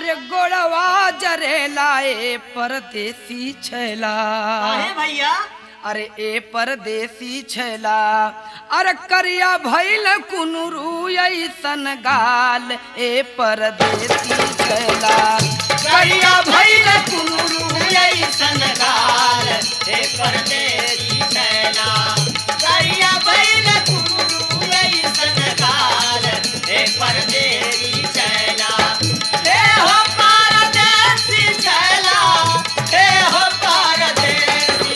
अरे गोड़वा जरेला ए परदेसी छैला काहे भैया अरे ए परदेसी छैला अरे करिया भइल कुनुरू ऐसन गाल ए परदेसी छैला करिया भइल कुनुरू ऐसन गाल हे परदेसी छैला करिया भइल कुनुरू ऐसन गाल हे परदेसी छैला हे हो परदेसी छैला हे हो परदेसी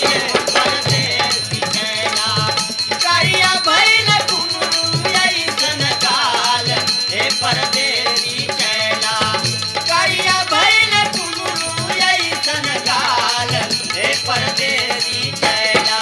छैला करिया भइल कुनुरू ऐसन गाल हे परदेसी छैला करिया भइल कुनुरू ऐसन गाल हे परदेसी छैला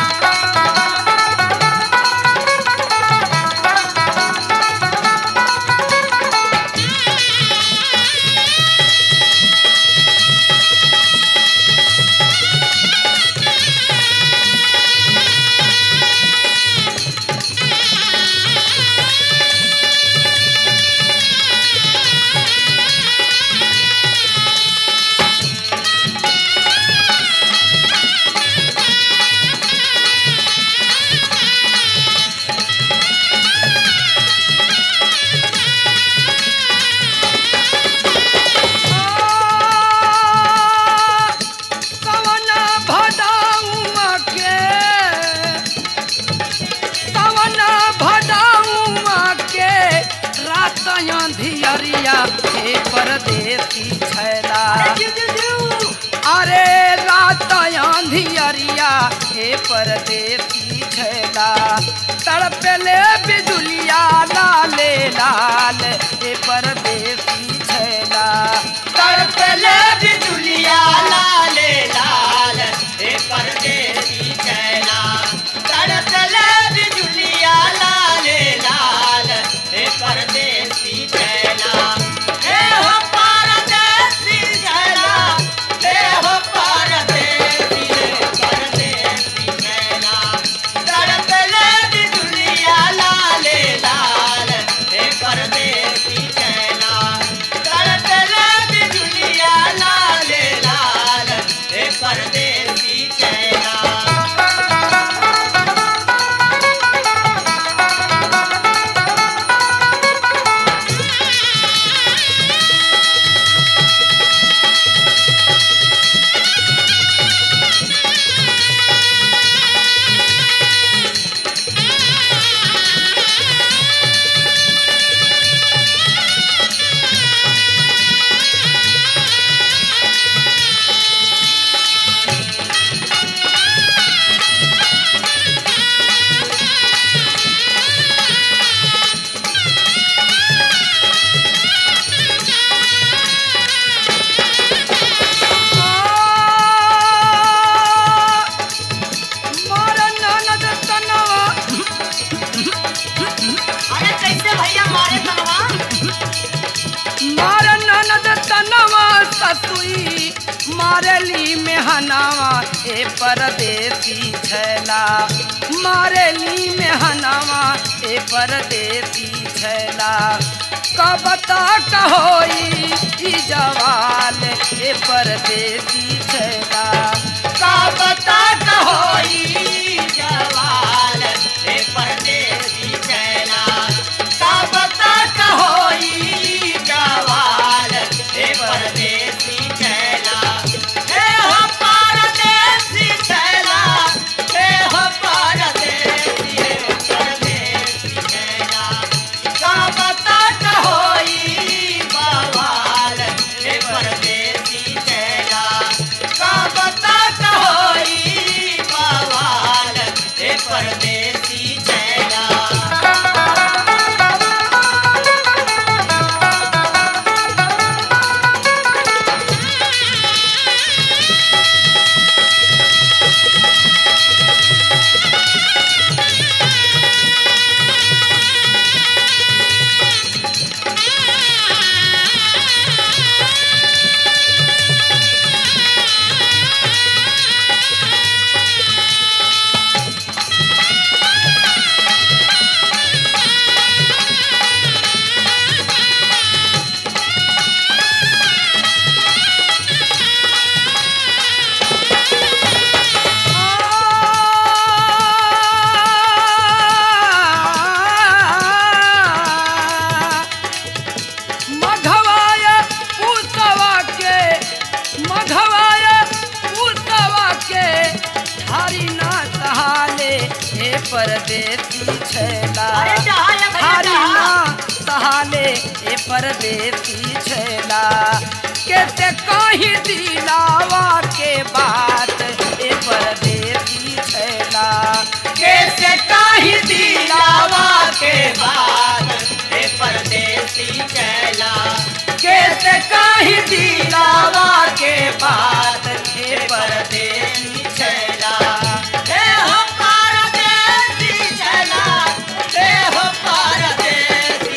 धियरिया हे परदेसी छैला अरे रात धियरिया हे परदेसी छैला तड़पेले बिजुलिया लाले लाल हे परदेसी छैला तड़पले बिजुलिया लाले लाल हे परदेसी छैला तड़पले बिजुलिया लाले लाल हे परदेसी छैला हे हो परदेसी छैला हे हो परदेसी छैला तड़पले बिजुलिया लाले लाल हे परदेसी छैला तड़पले बिजुलिया लाले लाल हे परदेसी छैला अरे कैसे भैया मारे तनवा मार ननद तनवा ससुई मारेली मेहनावा ए परदेसी छैला मारेली मेहनावा ए परदेसी छैला कबता कहोई ई जवाल ए परदेसी छैला कबता कहोई जवाल हे परदेसी छैला कबता कहोई जवाल हे परदेसी छैला हे हो परदेसी छैला हे हो परदेसी छैला कबता कहोई बवाल हे परदेसी छैला कबता कहोई बवाल हे पर परदेसी छैला अरे जहाँ या भैया हारी जहाँ। ना सहाले ए परदेसी छैला कैसे कहीं दिलावा के बात ए परदेसी छैला कैसे काही दिलावा के बाद हे परदेसी चला कैसे काही दिलावा के बाद हे परदेसी चला हे हो परदेसी चला हे हो परदेसी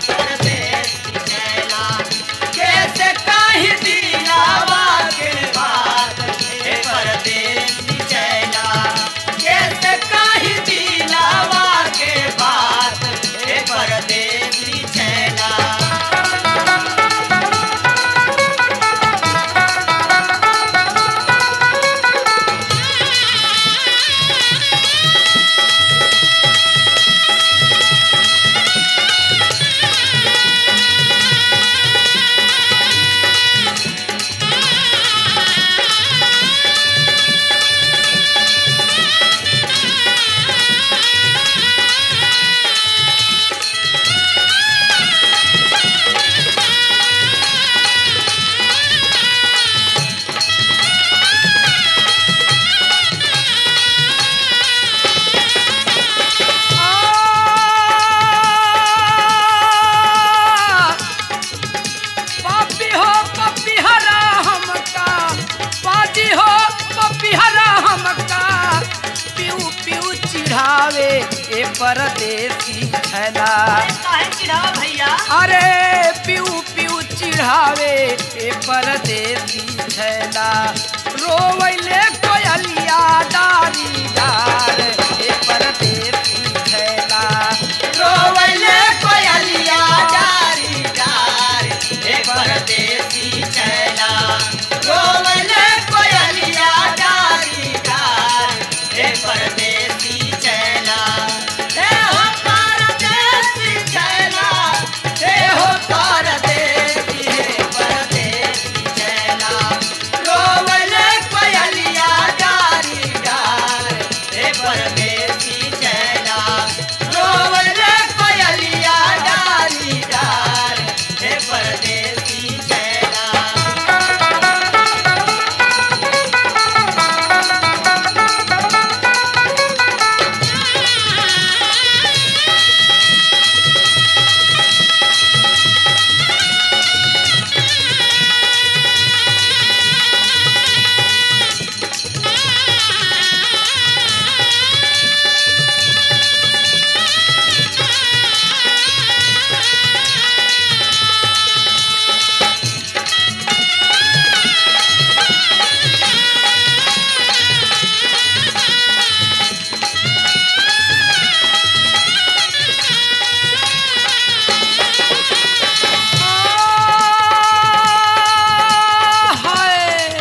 चला कैसे काही दिलावा के बाद हे परदेसी चला कैसे काही दिलावा के बाद हे परदेसी चला पापी हो पपीहरा हमका पाजी हो पपीहरा हमका पिऊ पिऊ चिढ़ावे ए परदेसी छैला काहे चिढ़ावा भैया अरे पिऊ पिऊ चिढ़ावे ए परदेसी छैला रोवैले कोयलिया डारी डार ए परदेसी छैला रोवले कोयलिया डारी डार हे परदेसी चला रोवले कोयलिया डारी डार हे परदेसी चला हे हो परदेसी चला हे हो परदेसी चला रोवले कोयलिया डारी डार हे परदेसी चला रोवले कोयलिया डारी डार हे परदेसी चला हाय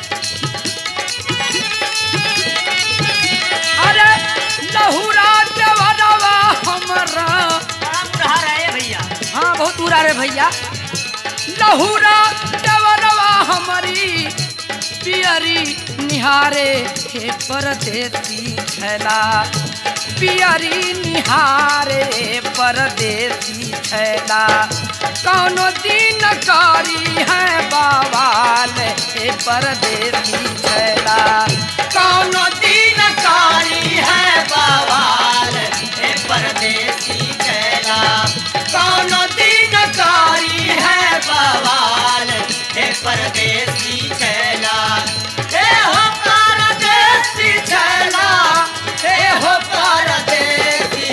अरे लहुरा देवरवा हमरा बड़ा बुढ़ा रहे भैया हाँ बहुत दूर आ रहे भैया लहुरा देवरवा हमारी पियरी निहारे हे परदेसी छैला पियरी निहारे परदेसी छैला कौनो दिन कारी है बाबाल हे परदेसी छैला कौनो दिन कारी है बवाल हे परदेसी चला कौनो दिन कारी है बवाल हे परदेसी चला हे हो परदेसी चला हे हो परदेसी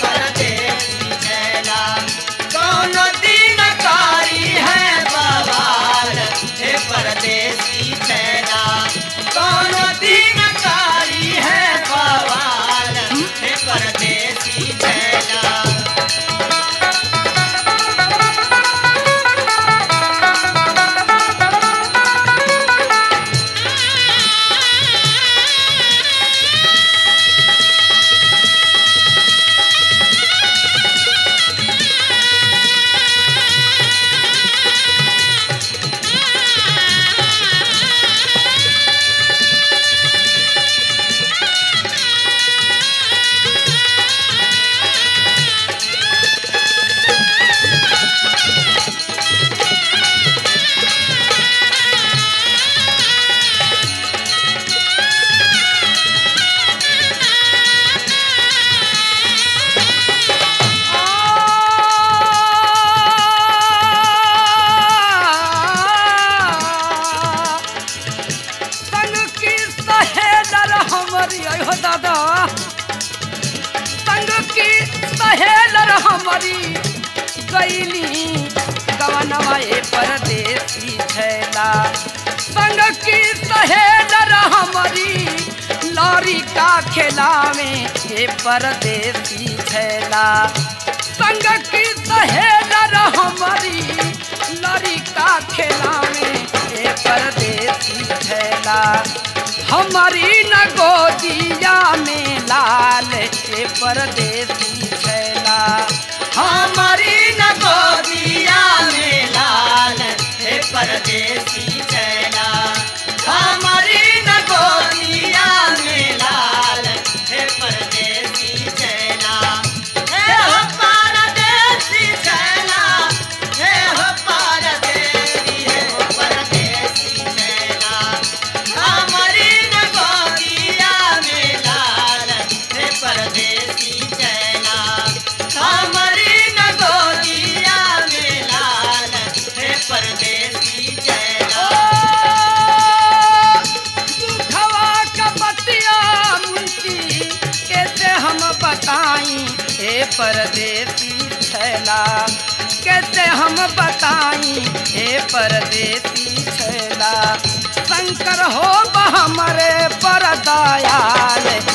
चला कौनो दिन कारी है बवाल हे परदेसी चला कौनो दिन कारी है बवाल हे हमारी गईली गवनवा ए परदेसी छैला संग की सहेलर हमारी लौरी का खेला में ए परदेसी छैला संग की सहेलर हमारी लौरी का खेला में ए परदेसी छैला हमारी न गोदिया में लाल ए परदेसी छैला हमारी न गोदिया में लाल हे परदेसी छैला हमारी न गोदिया में लाल हे परदेसी छैला हे हो परदेसी छैला हे हो परदेसी हे हो परदेसी छैला हमारी न गोदिया में लाल हे परदेसी छैला हमारी न गोदिया में लाल हे परदेसी छैला दुखवा का बतिया मुंशी कैसे हम बताई ए परदेसी छैला कैसे हम बताई ए परदेसी छैला शंकर हो हमरे पर दयाल